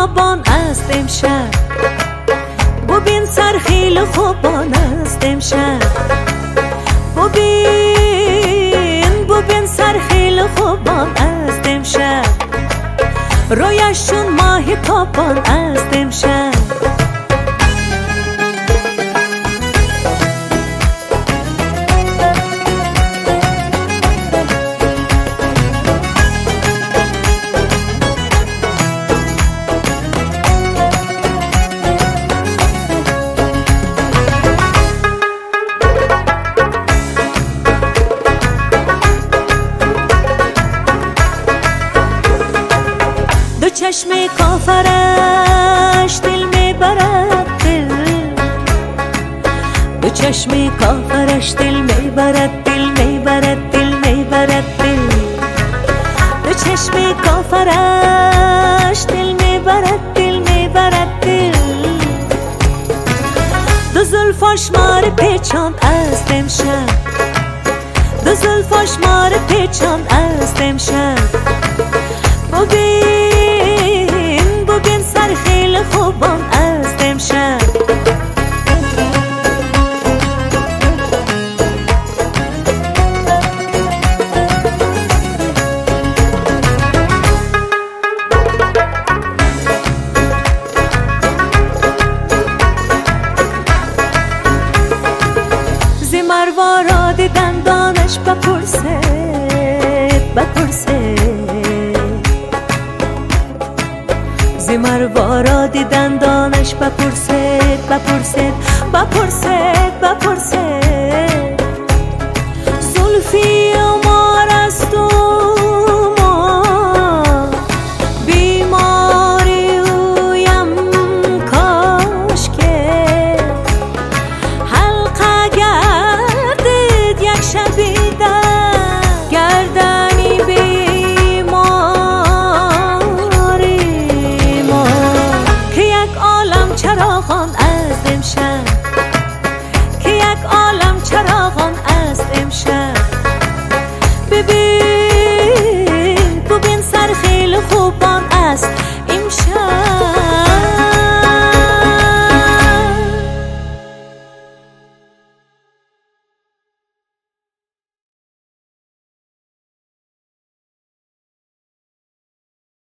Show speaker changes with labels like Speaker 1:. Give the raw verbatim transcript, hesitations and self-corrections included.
Speaker 1: تابان است امشب، ببین سرخیل خوبان است امشب، ببین ببین سرخیل خوبان است امشب، رویشون ماه تابان است امشب. دو چشم کافرش دل میبرد دل، دو چشم کافرش دل میبرد دل میبرد دل میبرد دل، دو چشم کافرش دل میبرد دل میبرد دل، دو زلفاش مار پیچان است امشب، دو زلفاش مار پیچان است امشب، ببین ببین سرخیل خوبان است امشب. ز مروارا دندانش بپرسه بپرسه، ز مروارا دندانش بپرسد بپرسد بپرسد بپرسد، زلفی مار است و ما بیماری اویم، کاش که حلقه گردید یک شبی در گردنی بیماری ما، که یک عالم چراغان است امشب، که یک عالم چراغان است امشب، ببین